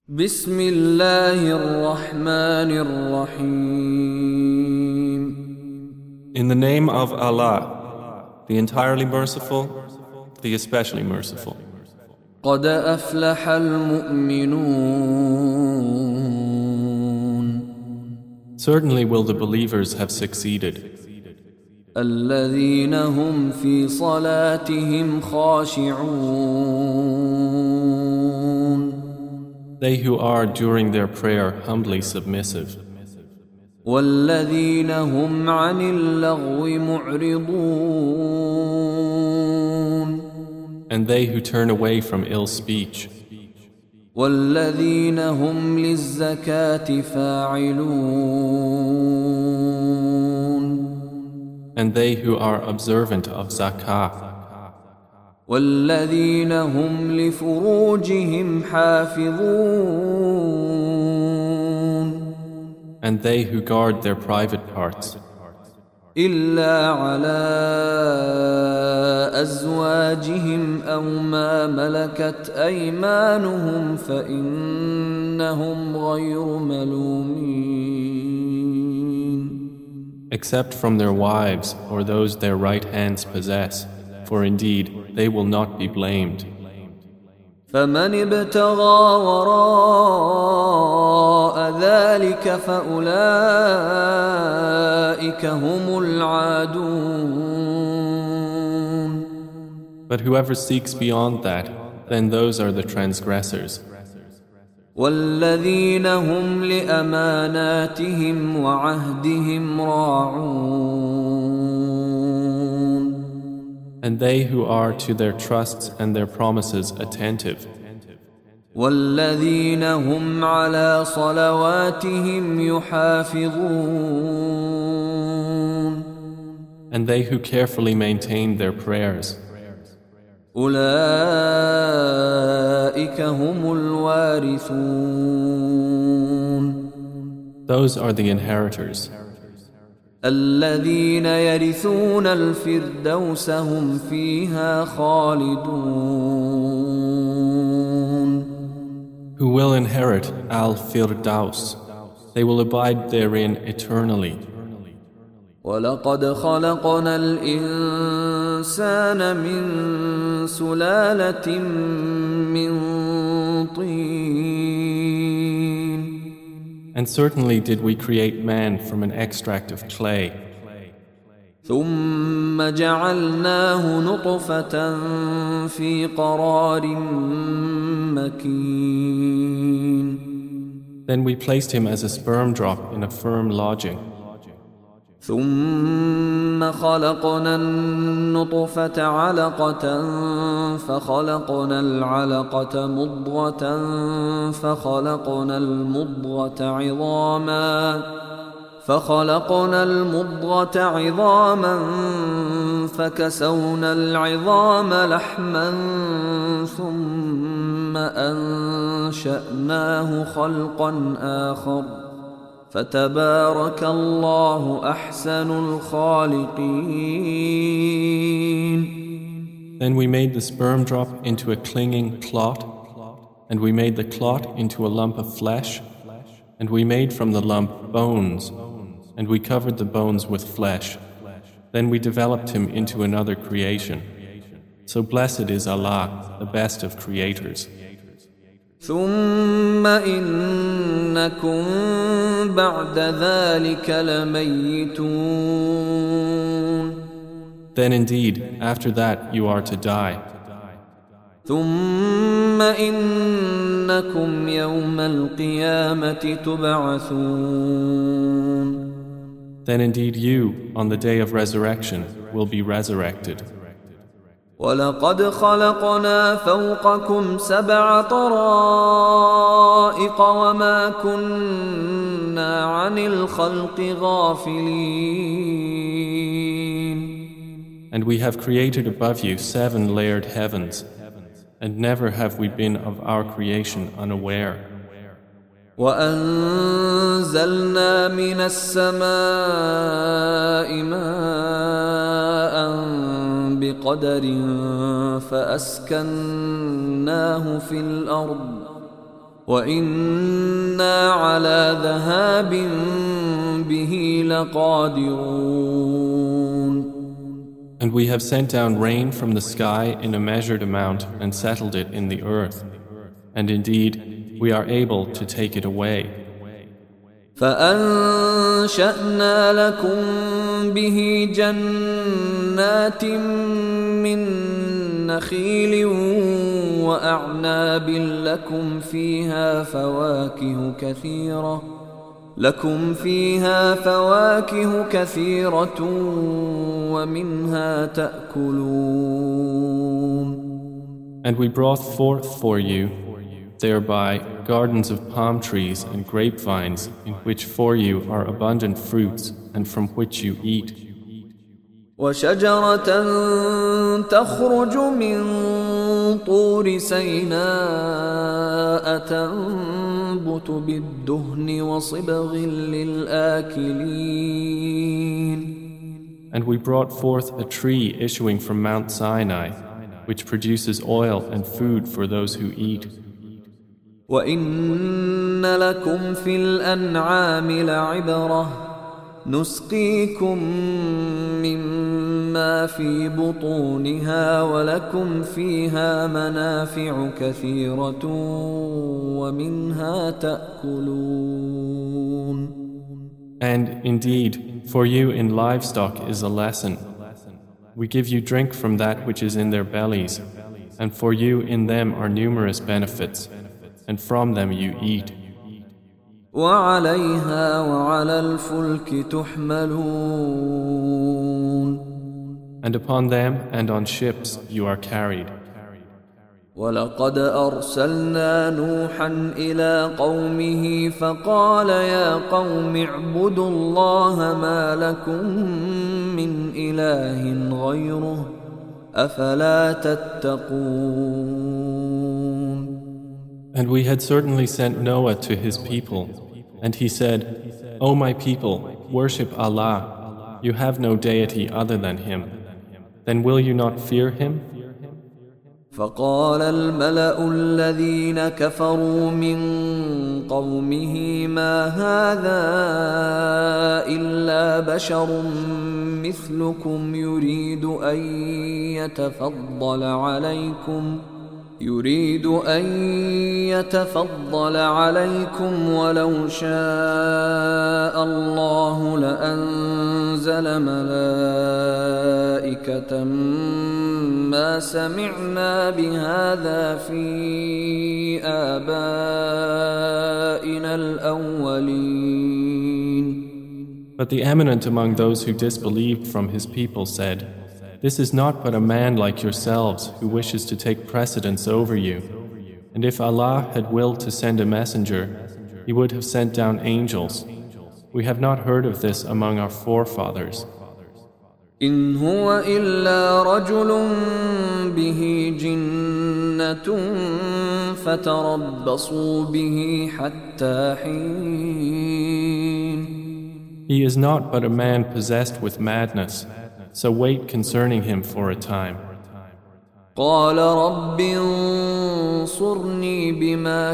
بسم الله الرحمن الرحيم. In the name of Allah, the entirely merciful, the especially merciful. قد أفلح المؤمنون. Certainly will the believers have succeeded. الذين هم في صلاتهم خاشعون. They who are during their prayer humbly submissive. والذين هم عن اللغو معرضون. And they who turn away from ill speech. والذين هم للزكاة فاعلون. And they who are observant of zakah. والذين هم لفروجهم حافظون. And they who guard their private parts. إلا على أزواجهم أو ما ملكت أيمانهم فإنهم غير ملومين. Except from their wives or those their right hands possess, for indeed they will not be blamed. فمن ابتغى وراء ذلك فأولئك هم العادون. But whoever seeks beyond that, then those are the transgressors. والذين هم لأماناتهم وعهدهم راعون. And they who are to their trusts and their promises attentive. والذين هم على صلواتهم يحافظون. And they who carefully maintain their prayers. أولئك هم الوارثون. Those are the inheritors. الذين يرثون الفردوس هم فيها خالدون. Who will inherit Al-Firdaus. They will abide therein eternally. ولقد خلقنا الإنسان من سلالة من طين. And certainly did we create man from an extract of clay. ثم جعلناه نطفة في قرار مكين. Then we placed him as a sperm drop in a firm lodging. ثم خلقنا النطفة علقة فخلقنا العلقة مضغة فخلقنا المضغة عظاما فكسونا العظام لحما ثم أنشأناه خلقا آخر فتبارك الله أحسن الخالقين. Then we made the sperm drop into a clinging clot, and we made the clot into a lump of flesh, and we made from the lump bones, and we covered the bones with flesh. Then we developed him into another creation. So blessed is Allah, the best of creators. ثم إنكم بعد ذلك لميتون. Then indeed, after that you are to die. ثم إنكم يوم القيامة تبعثون. Then indeed you, on the day of resurrection, will be resurrected. ولقد خلقنا فوقكم 7 طرائق وما كنا عن الخلق غافلين. And we have created above you 7 layered heavens, and never have we been of our creation unaware. وأنزلنا من السماء ماء بقدر فأسكناه في الأرض وإنا على ذهاب به لقادرون. And we have sent down rain from the sky in a measured amount and settled it in the earth. And indeed, we are able to take it away. فأنشأنا لكم به جنات من نخيل وأعناب لكم فيها فواكه كثيرة ومنها تأكلون. And we brought forth for you thereby gardens of palm trees and grapevines in which for you are abundant fruits and from which you eat. وشجرة تخرج من طور سيناء تنبت بالدهن وصبغ للآكلين. And we brought forth a tree issuing from Mount Sinai, which produces oil and food for those who eat. وَإِنَّ لَكُمْ فِي الْأَنْعَامِ لَعِبْرَةً نُسْقِيكُم مِّمَّا فِي بُطُونِهَا وَلَكُمْ فِيهَا مَنَافِعُ كَثِيرَةٌ وَمِنْهَا تَأْكُلُونَ. And indeed, for you in livestock is a lesson. We give you drink from that which is in their bellies, and for you in them are numerous benefits, and from them you eat. وعليها وعلى الفلك تحملون. And upon them and on ships you are carried. ولقد أرسلنا نوحا إلى قومه فقال يا قوم اعبدوا الله ما لكم من إله غيره أفلا تتقون. And we had certainly sent Noah to his people, and he said, O my people, worship Allah. You have no deity other than Him. Then will you not fear Him? فقال الملأ الذين كفروا من قومه ما هذا إلا بشر مثلكم يريد أن يتفضل عليكم ولو شاء الله لأنزل ملائكة ما سمعنا بهذا في آبائنا الأولين. But the eminent among those who disbelieved from his people said, This is not but a man like yourselves who wishes to take precedence over you. And if Allah had willed to send a messenger, He would have sent down angels. We have not heard of this among our forefathers. إن هو إلا رجل به جنة فتربصوا به حتى حين. He is not but a man possessed with madness, so wait concerning him for a time. قال رب انصرني بما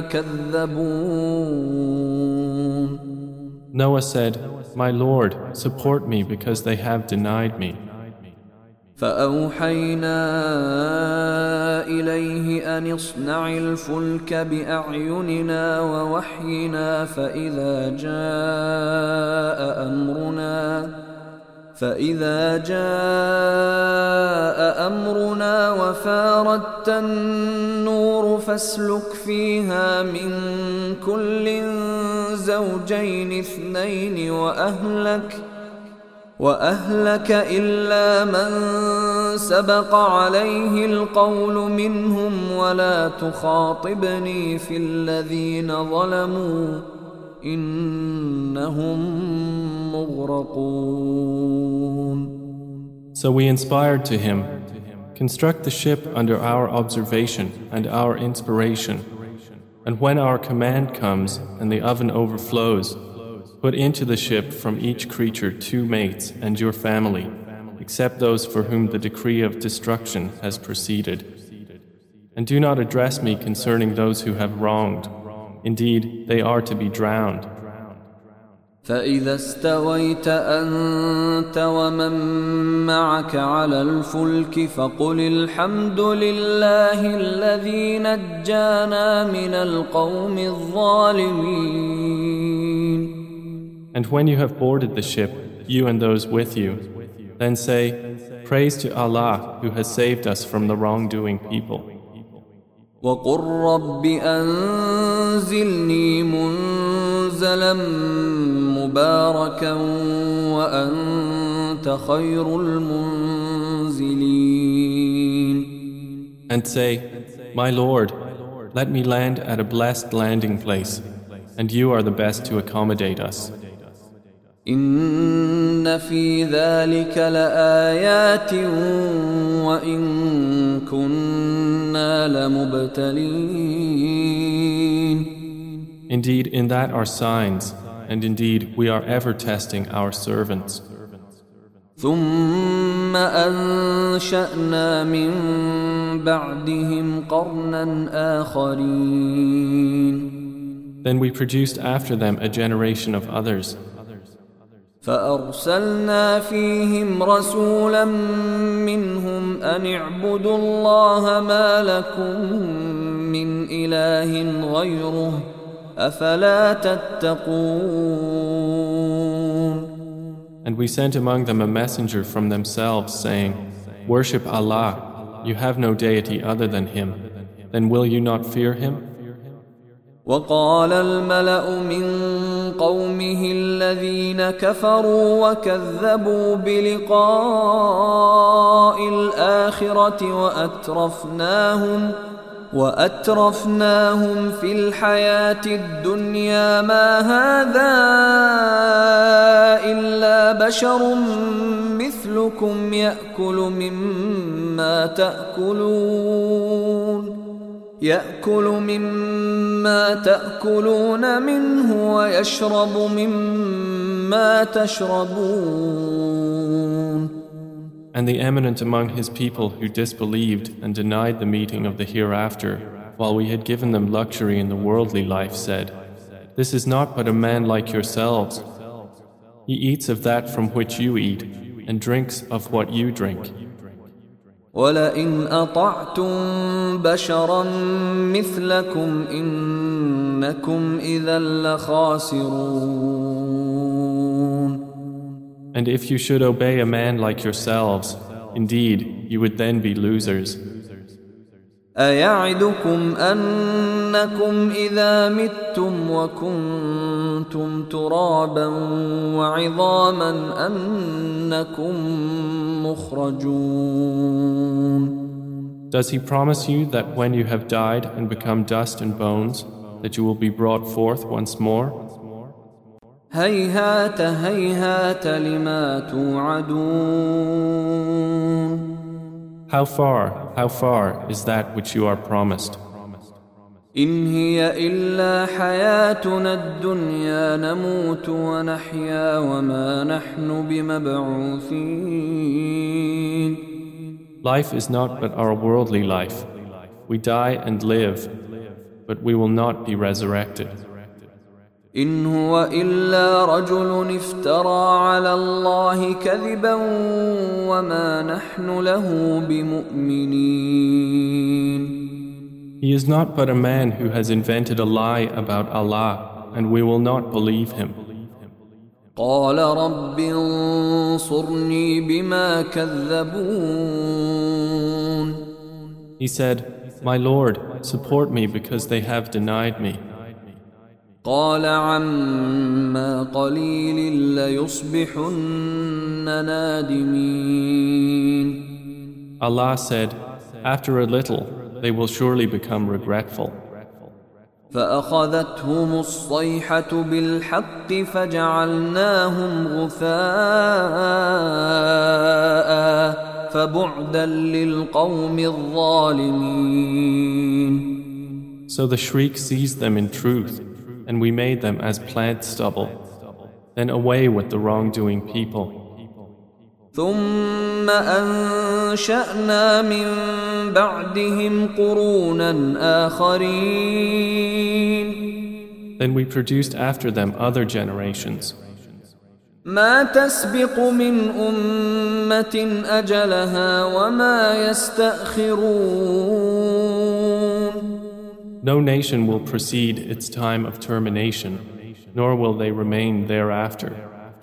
كذبون. Noah said, My Lord, support me because they have denied me. فأوحينا إليه أن اصنع الفلك بأعيننا ووحينا فإذا جاء أمرنا وفاردت النور فاسلك فيها من كل زوجين اثنين وأهلك إلا من سبق عليه القول منهم ولا تخاطبني في الذين ظلموا إنهم مغرقون. So we inspired to him, construct the ship under our observation and our inspiration, and when our command comes and the oven overflows, put into the ship from each creature 2 mates and your family, except those for whom the decree of destruction has proceeded. And do not address me concerning those who have wronged. Indeed, they are to be drowned. فإذا استويت أنت ومن معك على الفلك فقل الحمد لله الذي نجانا من القوم الظالمين. And when you have boarded the ship, you and those with you, then say, Praise to Allah who has saved us from the wrongdoing people. وقل رب أنزلني منزلا مباركا وأنت خير المنزلين. And say, My Lord, let me land at a blessed landing place, and you are the best to accommodate us. إن في ذلك لآيات وإن كنا لمبتلين. Indeed, in that are signs, and indeed we are ever testing our servants. ثم أنشأنا من بعدهم قرنا آخرين. Then we produced after them a generation of others. فأرسلنا فيهم رسولا منهم أن اعبدوا الله ما لكم من إله غيره أفلا تتقون. And we sent among them a messenger from themselves saying, Worship Allah, you have no deity other than Him, then will you not fear Him? وقال الملأ من قومه الذين كفروا وكذبوا بلقاء الآخرة وأترفناهم في الحياة الدنيا ما هذا إلا بشر مثلكم يأكل مما تأكلون منه ويشرب مما تشربون. And the eminent among his people who disbelieved and denied the meeting of the hereafter, while we had given them luxury in the worldly life, said, This is not but a man like yourselves. He eats of that from which you eat, and drinks of what you drink. وَلَئِنْ أَطَعْتُمْ بَشَرًا مِثْلَكُمْ إِنَّكُمْ إِذًا لَخَاسِرُونَ. And if you should obey a man like yourselves, indeed, you would then be losers. أَيَعِدُكُمْ أَنَّكُمْ إِذَا مِتُّمْ وَكُنْتُمْ تُرَابًا وَعِظَامًا أَنَّكُمْ مُخْرَجُونَ. Does he promise you that when you have died and become dust and bones, that you will be brought forth once more? هَيْهَاتَ هَيْهَاتَ لِمَا تُوعَدُونَ. How far is that which you are promised? إِنْ هِيَ إِلَّا حَيَاتُنَا الدُّنْيَا نَمُوتُ وَنَحْيَا وَمَا نَحْنُ بِمَبْعُوثِينَ. Life is not but our worldly life. We die and live, but we will not be resurrected. إِنْ هُوَ إِلَّا رَجُلٌ افْتَرَى عَلَى اللَّهِ كَذِبًا وَمَا نَحْنُ لَهُ بِمُؤْمِنِينَ. He is not but a man who has invented a lie about Allah, and we will not believe him. قَالَ رَبِّ انصُرْنِي بِمَا كَذَّبُونَ. He said, My Lord, support me because they have denied me. قال عما قليل ليصبحن نادمين. Allah said, After a little, they will surely become regretful. فأخذتهم الصيحة بالحق فجعلناهم غثاء فبعدا للقوم الظالمين. So the shriek seized them in truth, and we made them as plant stubble. Then away with the wrongdoing people. ثم أنشأنا من بعدهم قرونا آخرين Then we produced after them other generations. ما تسبق من أمة أجلها وما يستأخرون. No nation will precede its time of termination, nor will they remain thereafter.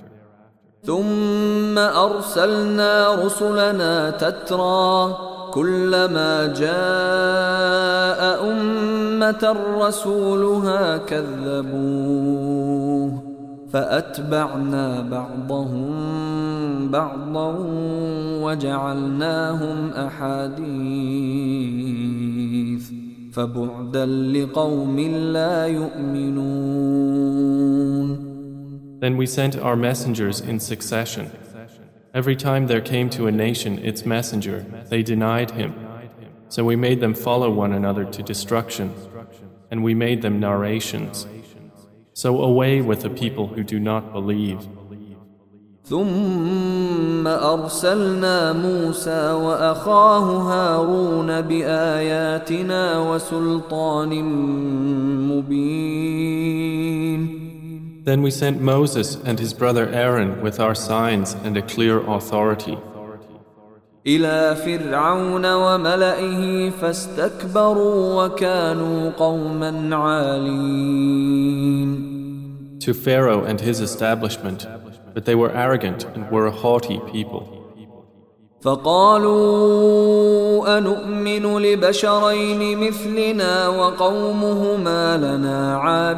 ثم أرسلنا رسلنا تترى كلما جاء أمة رسولها كذبوه فأتبعنا بعضهم بعضا وجعلناهم أحاديث فبعدا لقوم لا يؤمنون. Then we sent our messengers in succession. Every time there came to a nation its messenger, they denied him. So we made them follow one another to destruction, and we made them narrations. So away with the people who do not believe. ثم أرسلنا موسى وأخاه هارون بآياتنا وسلطان مبين. Then we sent Moses and his brother Aaron with our signs and a clear authority. إلى فرعون وملئه فاستكبروا وكانوا قوما عالين. To Pharaoh and his establishment, but they were arrogant and were a haughty people. فقالوا أنؤمن لبشرين مثلنا وقومهما لنا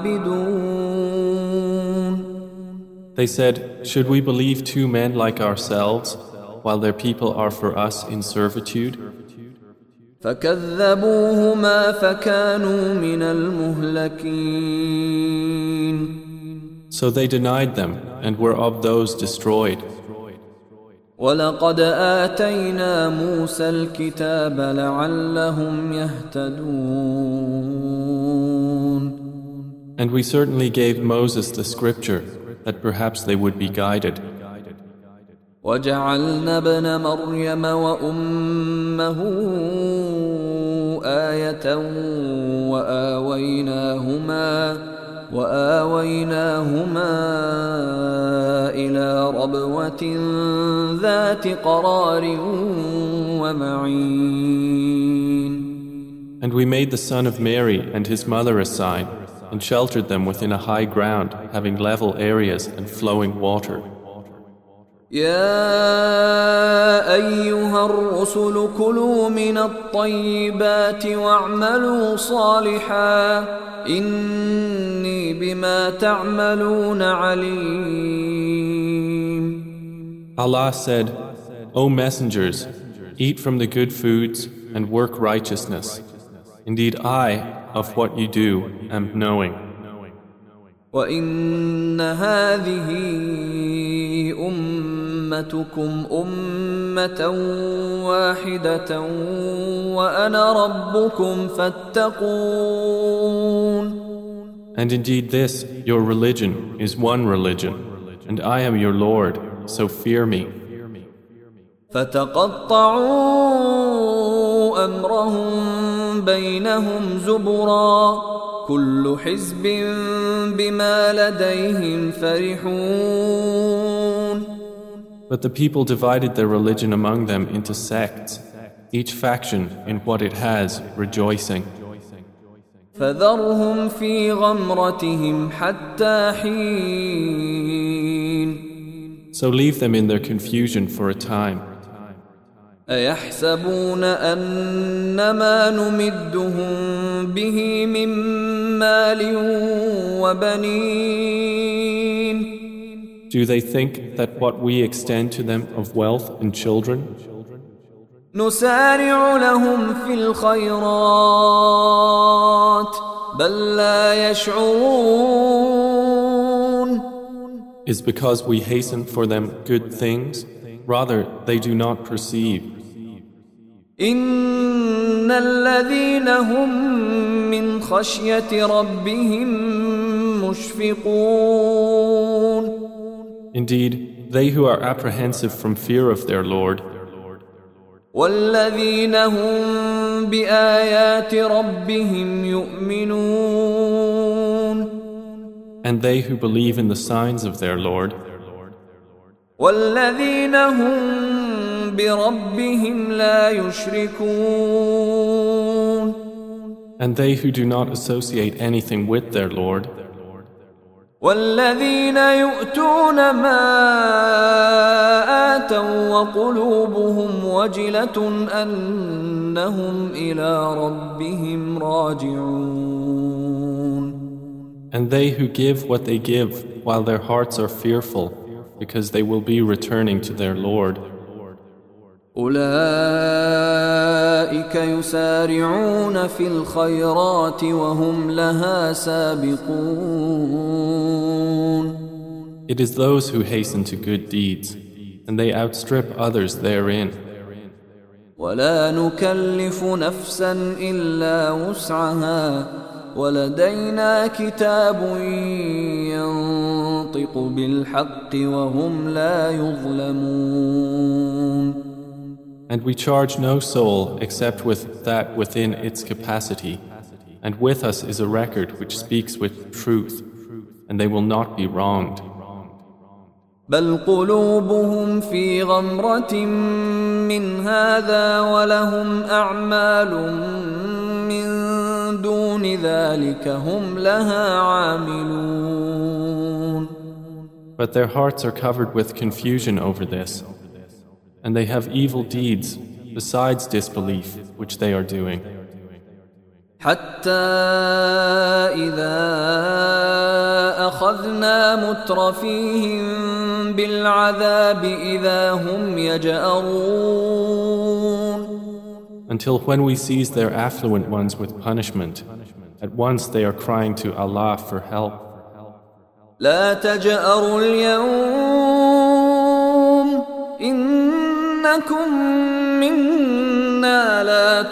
عابدون. They said, should we believe two men like ourselves, while their people are for us in servitude? فكذبوهما فكانوا من المهلكين. So they denied them and were of those destroyed. ولقد آتينا موسى الكتاب لعلهم يهتدون. And we certainly gave Moses the scripture that perhaps they would be guided. وجعلنا ابن مريم وأمه آية وآويناهما إلى ربوة ذات قرار ومعين. And we made the son of Mary and his mother a sign and sheltered them within a high ground having level areas and flowing water. يا أيها الرسل كلوا من الطيبات واعملوا صالحا إني بما تعملون عليم. Allah said, O messengers, eat from the good foods and work righteousness. Indeed, I, of what you do, am knowing. وإن هذه أمتكم أمة واحدة وأنا ربكم فاتقون. And indeed this, your religion, is one religion, and I am your Lord, so fear me. فتقطعوا أمرهم بينهم زبرا كل حزب بما لديهم فرحون. But the people divided their religion among them into sects, each faction in what it has, rejoicing. فذرهم في غمرتهم حتى حين. So leave them in their confusion for a time. أيحسبون أنما نمدهم به من مال وبنين. Do they think that what we extend to them of wealth and children? نسارع لهم في الخيرات بل لا يشعرون. Is because we hasten for them good things? Rather, they do not perceive. إن الذين هم من خشية ربهم مشفقون. Indeed, they who are apprehensive from fear of their Lord, والذين هم بآيات ربهم يؤمنون. And they who believe in the signs of their Lord, وَالَّذِينَ هُمْ بِرَبِّهِمْ لَا يُشْرِكُونَ and they who do not associate anything with their Lord, وَالَّذِينَ يُؤْتُونَ مَا آتَوا وَقُلُوبُهُمْ وَجِلَةٌ أَنَّهُمْ إِلَى رَبِّهِمْ راجعون. and they who give what they give while their hearts are fearful, because they will be returning to their Lord. أولئك يسارعون في الخيرات وهم لها سابقون. It is those who hasten to good deeds, and they outstrip others therein. ولا نكلف نفسا إلا وسعها ولدينا كتاب ينطق بالحق وهم لا يظلمون. And we charge no soul except with that within its capacity, and with us is a record which speaks with truth, and they will not be wronged. بل قلوبهم في غمرة من هذا ولهم أعمال من دون ذلك هم لها عاملون. But their hearts are covered with confusion over this, and they have evil deeds besides disbelief which they are doing. حتى إذا أخذنا مترفيهم بالعذاب إذا هم يجأرون. Until when we seize their affluent ones with punishment, at once they are crying to Allah for help. لا تجأروا اليوم إنكم منا لا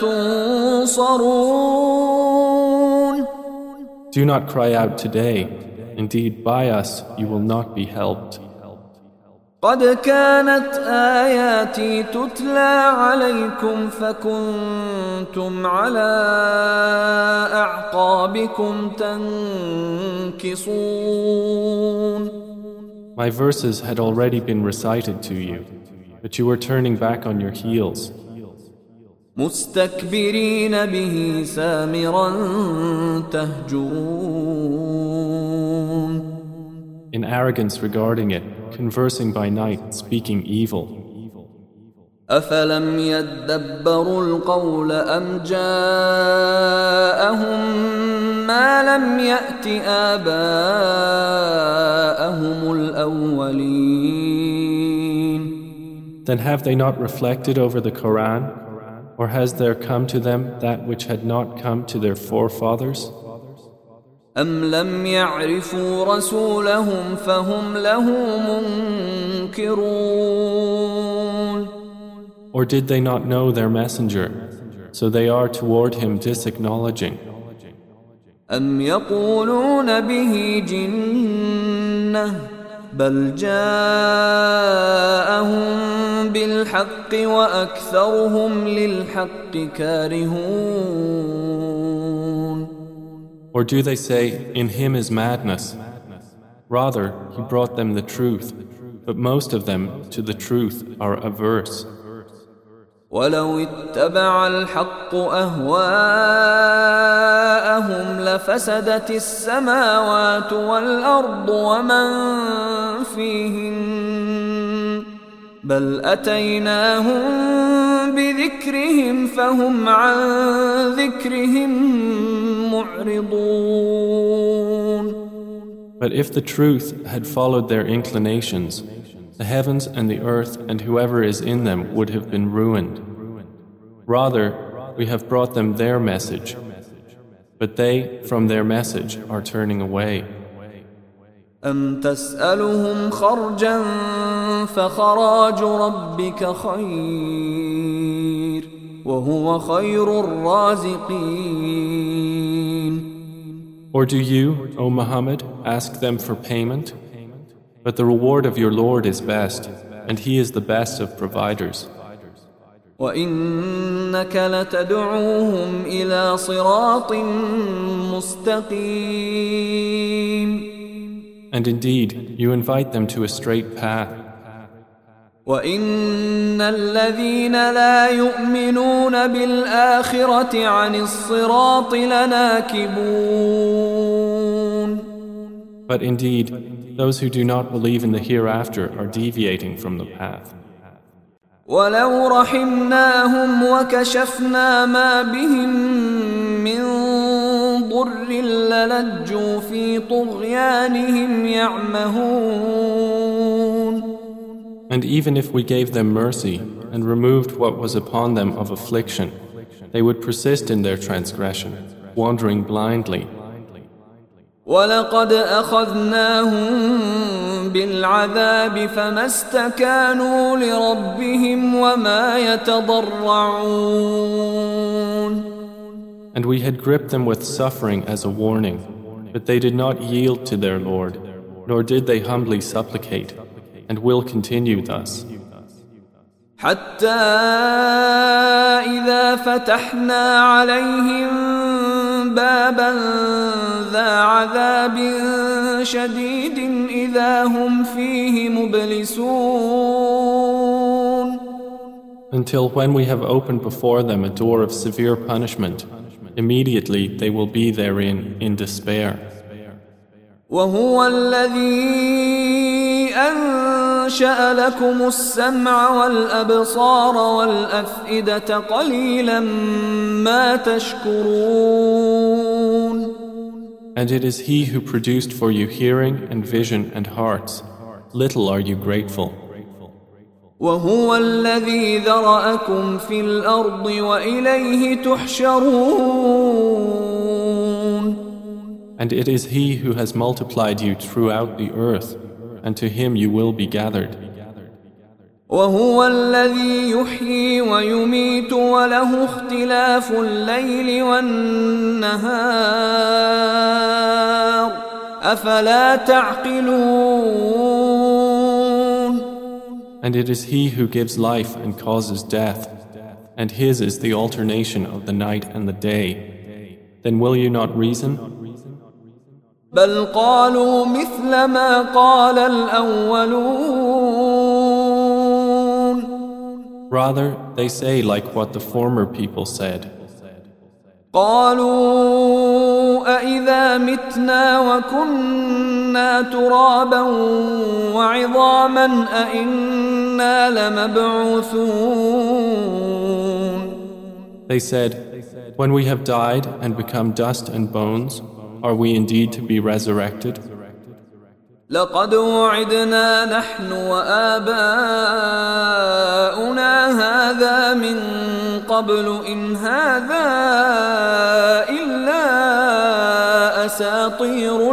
تنصرون. Do not cry out today. Indeed, by us you will not be helped. قد كانت آياتي تتلى عليكم فكنتم على أعقابكم تنكصون. My verses had already been recited to you, but you were turning back on your heels. مستكبرين به سامرا تهجرون. In arrogance regarding it, conversing by night, speaking evil. أفلم يدبروا القول أم جاءهم ما لم يأت آباءهم الأولين. Then have they not reflected over the Quran, or has there come to them that which had not come to their forefathers? أم لم يعرفوا رسولهم فهم له منكرون. Or did they not know their messenger, so they are toward him disacknowledging? أم يقولون به جنة بل جاءهم بالحق وأكثرهم للحق كارهون. Or do they say, in him is madness? Rather, he brought them the truth, but most of them to the truth are averse. ولو اتبع الحق أهواءهم لفسدت السماوات والأرض ومن فيهن بل أتيناهم بذكرهم فهم عن ذكرهم معرضون. But if the truth had followed their inclinations, the heavens and the earth and whoever is in them would have been ruined. Rather, we have brought them their message, but they from their message are turning away. أم تسألهم خرجا فخراج ربك خير وهو خير الرازقين. Or do you, O Muhammad, ask them for payment? But the reward of your Lord is best, and He is the best of providers. وإنك لتدعوهم إلى صراط مستقيم And indeed, you invite them to a straight path. وَإِنَّ الَّذِينَ لَا يُؤْمِنُونَ بِالْآخِرَةِ عَنِ الصِّرَاطِ لَنَاكِبُونَ But indeed, those who do not believe in the hereafter are deviating from the path. وَلَوْ رَحِمْنَاهُمْ وَكَشَفْنَا مَا بِهِمْ مِنْ ضُرٍّ لَلَجُّوا فِي طُغْيَانِهِمْ يَعْمَهُونَ And even if we gave them mercy and removed what was upon them of affliction, they would persist in their transgression, wandering blindly. وَلَقَدْ أَخَذْنَاهُمْ بِالْعَذَابِ فَمَا اسْتَكَانُوا لِرَبِّهِمْ وَمَا يَتَضَرَّعُونَ And we had gripped them with suffering as a warning, but they did not yield to their Lord, nor did they humbly supplicate, and will continue thus. حتى إذا فتحنا عليهم بابا ذا عذاب شديد إذا هم فيه مبلسون Until when we have opened before them a door of severe punishment, immediately they will be therein in despair. وهو الذي أنشأ لكم السمع والأبصار والأفئدة قليلا ما تشكرون And it is He who produced for you hearing and vision and hearts. Little are you grateful. وهو الذي ذرأكم في الأرض وإليه تحشرون And it is He who has multiplied you throughout the earth, and to Him you will be gathered. وهو الذي يحيي ويميت وله اختلاف الليل والنهار أفلا تعقلون And it is He who gives life and causes death, and His is the alternation of the night and the day. Then will you not reason? بل قالوا مثل ما قال الأولون Rather, they say like what the former people said. قالوا أإذا متنا وكنا ترابا وعظاما أإنا لمبعوثون They said, when we have died and become dust and bones, are we indeed to be resurrected? لقد وعدنا نحن وآباؤنا هذا من قبل إن هذا إلا أساطير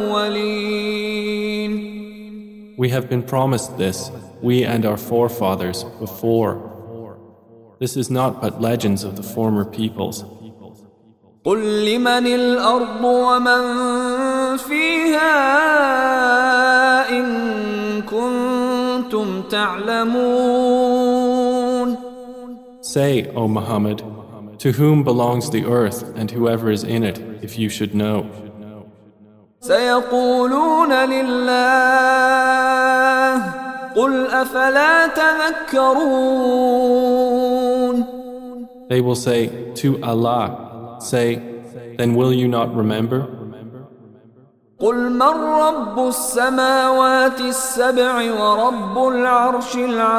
الأولين We have been promised this, we and our forefathers, before. This is not but legends of the former peoples. قل لمن الأرض ومن فيها إن كنتم تعلمون Say, O Muhammad, to whom belongs the earth and whoever is in it, if you should know. سيقولون لله قل أفلا تذكرون They will say, to Allah. Say, then will you not remember? قل من رب السماوات السبع ورب العرش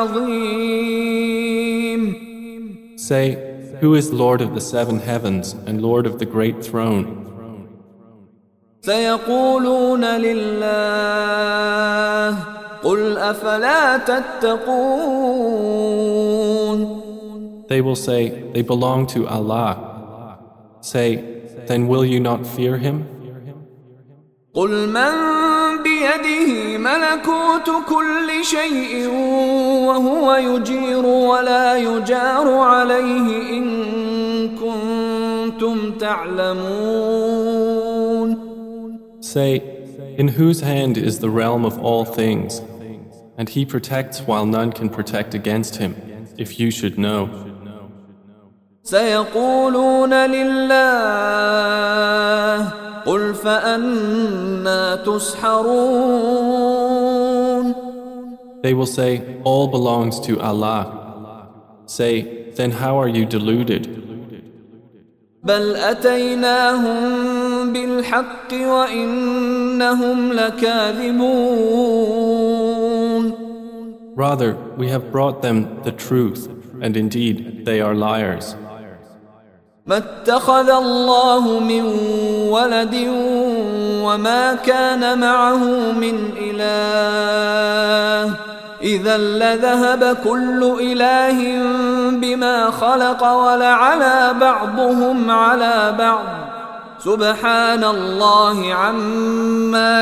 العظيم Say, who is Lord of the seven heavens and Lord of the great throne? سيقولون لله قل أفلا تتقون They will say, they belong to Allah. Say, then will you not fear Him? قل من بيده ملكوت كل شيء وهو يجير ولا يجار عليه إن كنتم تعلمون Say, in whose hand is the realm of all things, and He protects while none can protect against Him, if you should know. سيقولون لله قل فأنا تسحرون. They will say, all belongs to Allah. Say, then how are you deluded? بل أتيناهم بالحق وإنهم لكاذبون. Rather, we have brought them the truth, and indeed they are liars. ما اتخذ الله من ولد وما كان معه من إله إذا لذهب كل إله بما خلق ولعلى بعضهم على بعض سبحان الله عما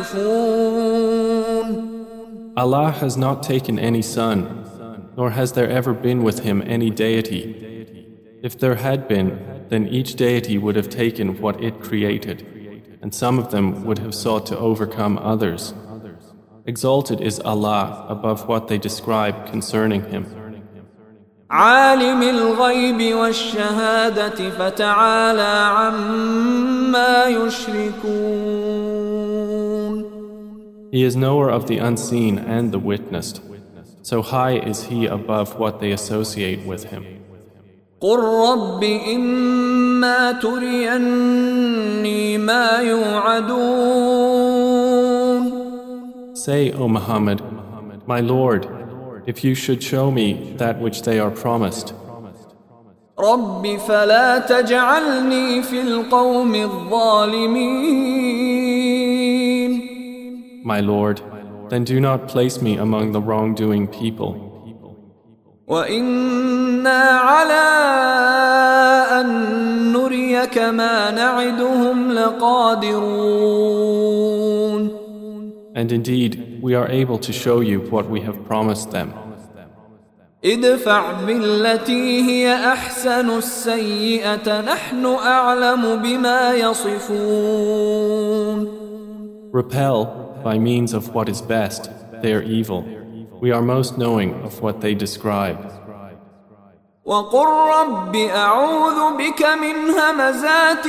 يصفون. Allah has not taken any son, nor has there ever been with him any deity. If there had been, then each deity would have taken what it created, and some of them would have sought to overcome others. Exalted is Allah above what they describe concerning him. عالم الغيب والشهادة فتعالى عما يشركون. He is knower of the unseen and the witnessed, so high is he above what they associate with him. قل رب إما تريني ما يوعدون. Say, O Muhammad, my Lord, if you should show me that which they are promised. رب فلا تجعلني في القوم الظالمين. My Lord, then do not place me among the wrongdoing people. وإنا على أن نريك ما نعدهم لقادرون. And indeed, we are able to show you what we have promised them. ادفع بالتي هي أحسن السيئة نحن أعلم بما يصفون. Repel by means of what is best their evil. We are most knowing of what they describe. وقل رب أعوذ بك من همزات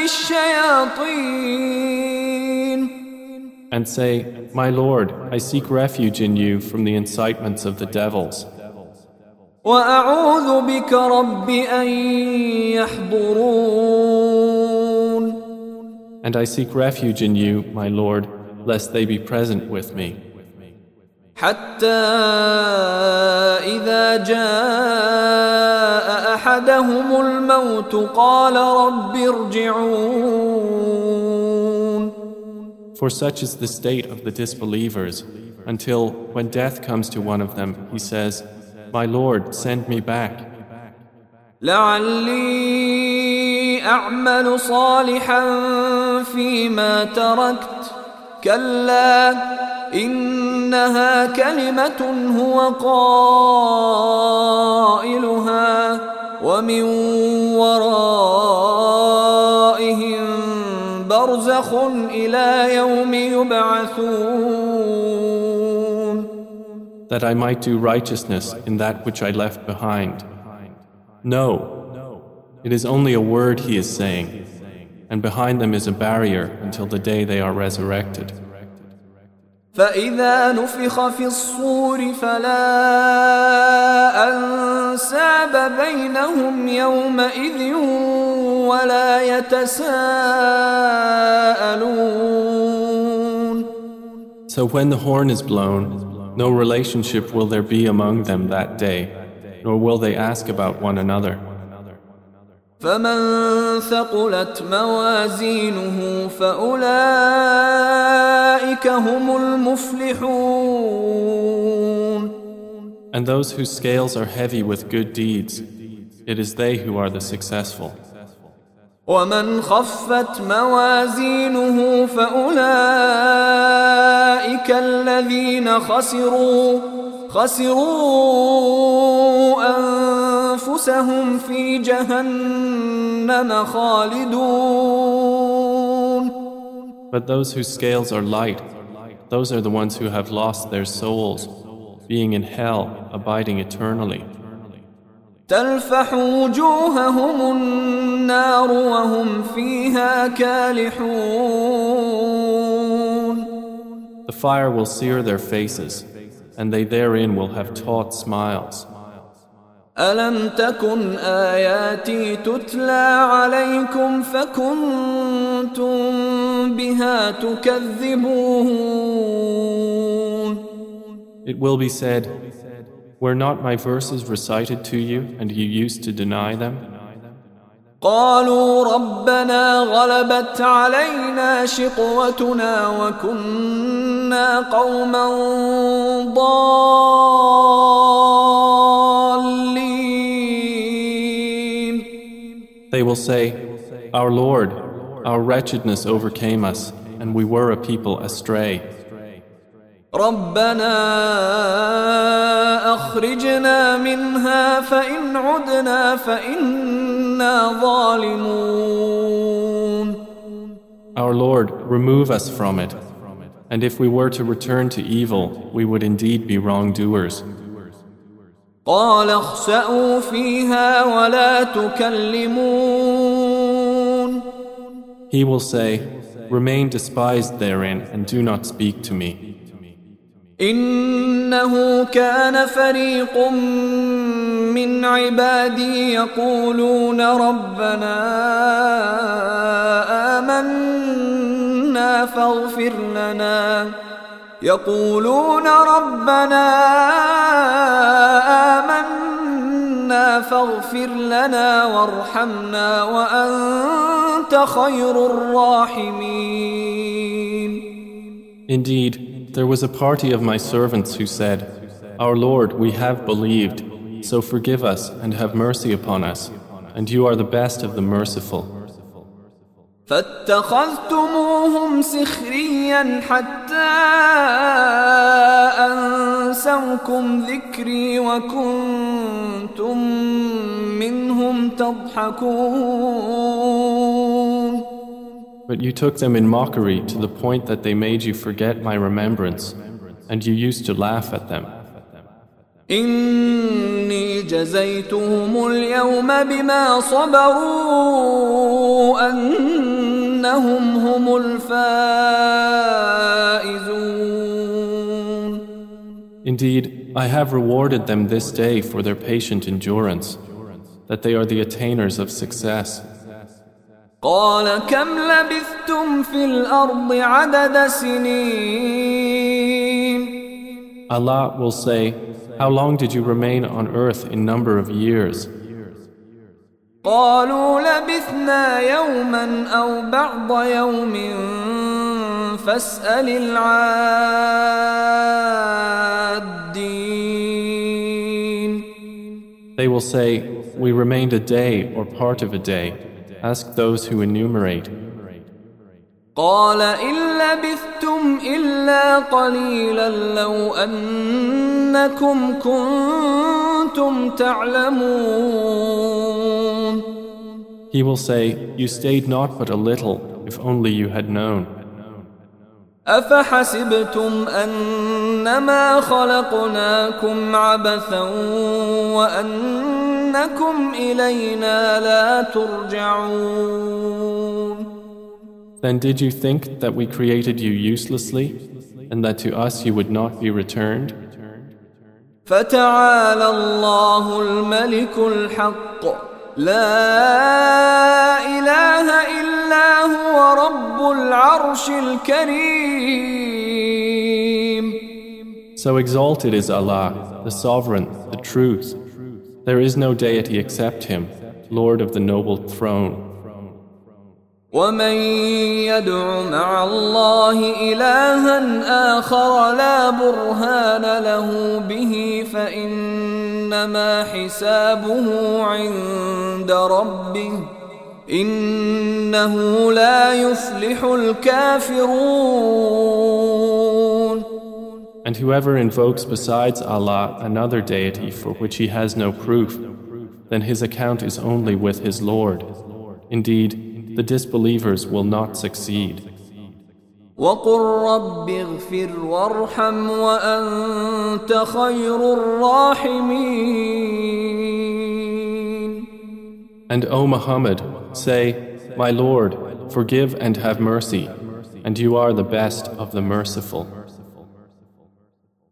الشياطين. And say, my Lord, I seek refuge in you from the incitements of the devils. وأعوذ بك رب أن يحضرون. And I seek refuge in you, my Lord, lest they be present with me. حتى إذا جاء أحدهم الموت قال رب ارجعون. For such is the state of the disbelievers, until when death comes to one of them, he says, my Lord, send me back. لعلي أعمل صالحا فيما تركت كلا إنها كلمة هو قائلها ومن ورائهم برزخ إلى يوم يبعثون. That I might do righteousness in that which I left behind. No, it is only a word he is saying, and behind them is a barrier until the day they are resurrected. فإذا نفخ في الصور فلا أنساب بينهم يومئذ ولا يتساءلون. So when the horn is blown, no relationship will there be among them that day, nor will they ask about one another. فمن ثقلت موازينه فأولئك هم المفلحون. And those whose scales are heavy with good deeds, it is they who are the successful. ومن خفت موازينه فأولئك الذين خسروا أنفسهم في جهنم خالدون. But those whose scales are light, those are the ones who have lost their souls, being in hell, abiding eternally. تلفح وجوههم النار وهم فيها كالحون. The fire will sear their faces, and they therein will have taut smiles. ألم تكن آياتي تتلى عليكم فكنتم بها تكذبون. It will be said, were not my verses recited to you, and you used to deny them? قالوا ربنا غلبت علينا شقوتنا وكنا قوما ضالين. They will say, our Lord, our wretchedness overcame us, and we were a people astray. ربنا أخرجنا منها فإن عدنا فإنا ظالمون. Our Lord, remove us from it, and if we were to return to evil, we would indeed be wrongdoers. قال اخسأوا فيها ولا تكلمون. He will say, remain despised therein and do not speak to me. إنه كان فريق من عبادي يقولون ربنا آمنا فاغفر لنا وارحمنا وأنت خير الراحمين. Indeed, there was a party of my servants who said, our Lord, we have believed, so forgive us and have mercy upon us, and you are the best of the merciful. فاتخذتموهم سخريا حتى أنسوكم ذكري وكنتم منهم تضحكون. But you took them in mockery to the point that they made you forget my remembrance, and you used to laugh at them. إني جزيتهم اليوم بما صبروا أنهم هم الفائزون. Indeed, I have rewarded them this day for their patient endurance, that they are the attainers of success. قال كم لبثتم في الأرض عدد سنين. Allah will say, how long did you remain on earth in number of years? قالوا لبثنا يوما أو بعض يوم فاسأل العادين. They will say, we remained a day or part of a day. Ask those who enumerate. قال إن لبثتم إلا قليلا لو أنكم كنتم تعلمون. He will say, you stayed not but a little, if only you had known. أفحسبتم أنما خلقناكم عبثا وأنكم إلينا لا ترجعون. Then did you think that we created you uselessly, and that to us you would not be returned? فتعالى الله الملك الحق لا إله إلا هو رب العرش الكريم. So exalted is Allah, the Sovereign, the Truth. There is no deity except Him, Lord of the noble throne. ومن يدع مع الله إلها آخر لا برهان له به فإنما حسابه عند ربه إنه لا يفلح الكافرون. And whoever invokes besides Allah another deity for which he has no proof, then his account is only with his Lord. Indeed, the disbelievers will not succeed. وقل رب اغفر وارحم وأنت خير الراحمين. And O Muhammad, say, My Lord, forgive and have mercy, and you are the best of the merciful.